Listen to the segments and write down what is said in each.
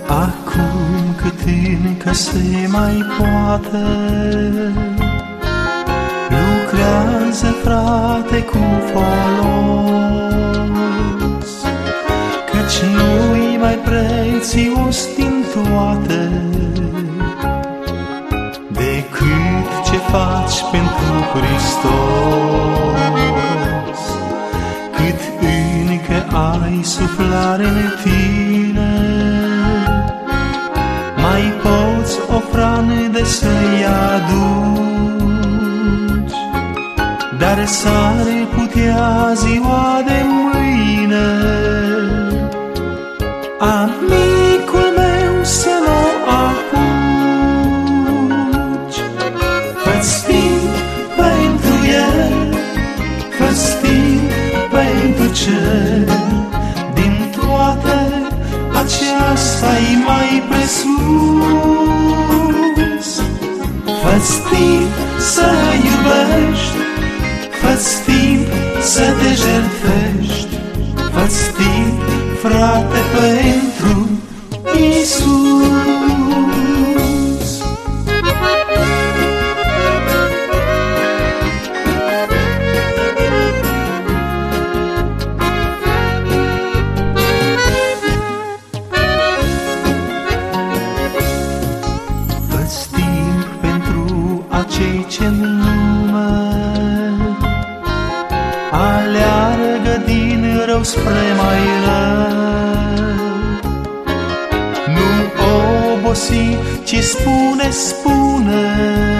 Acum cât încă se mai poate, lucrează, frate, cu folos, căci nu-i mai prețios din toate decât ce faci pentru Hristos. Cât încă ai suflare în tine, mai poți o frână să-i aduci, dar s-ar putea ziua de mâine amicul meu să nu apuci. Fă-ți timp pentru el, fă-ți timp pentru cel, din toate aceasta-i mai presus. Fă-ți timp să iubești, fă-ți timp să te jertfești, fă-ți timp, frate, pentru Iisus. Fă-ți timp pentru acei ce-n lume aleargă din rău spre mai rău. Nu obosi, ci spune, spune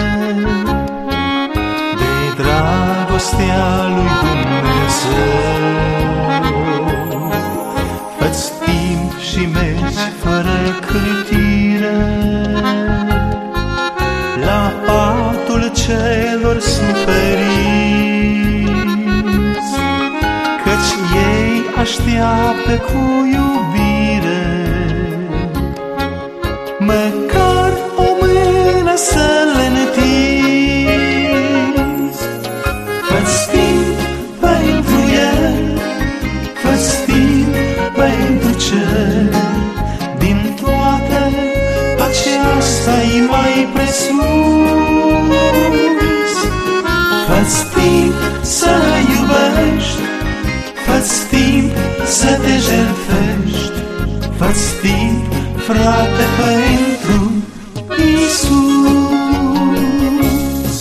de dragostea lui Dumnezeu. Fă-ți timp și mergi fără cârtire la patul celor suferiți, căci ei așteaptă cu iubire măcar o mână să le întinzi. Fă-ți timp pentru el, fă-ți timp pentru cel, din toate aceasta-i mai presus. Fă-ți timp să iubești, fă-ți timp să te jertfești, fă-ți timp, frate, pentru Iisus.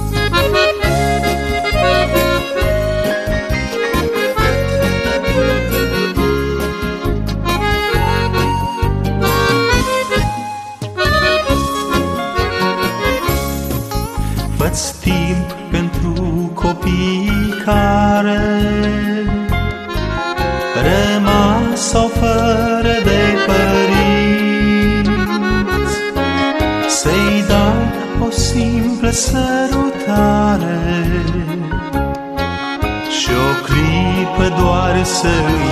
Fă-ți timp pentru copiii care rămas sau fără de părinți, să-i dai o simplă sărutare și o clipă doar să-i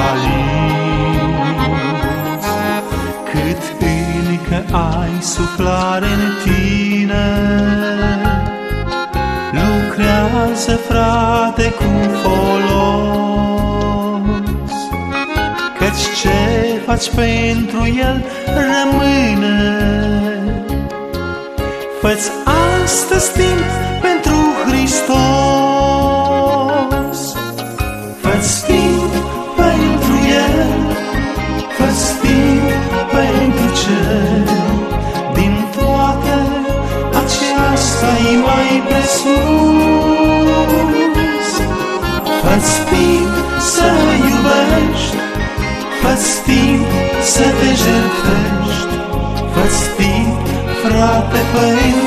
alinți. Cât încă ai suflare în tine, lucrează, frate, cu folos, căci ce faci pentru el rămâne. Fă-ți astăzi timp pentru Hristos, fă-ți timp pentru el, fă-ți timp pentru cel, din toate aceasta-i mai presus. Fă-ți timp să iubești, fă-ți timp să te jertfești, fă-ți timp, frate, pentru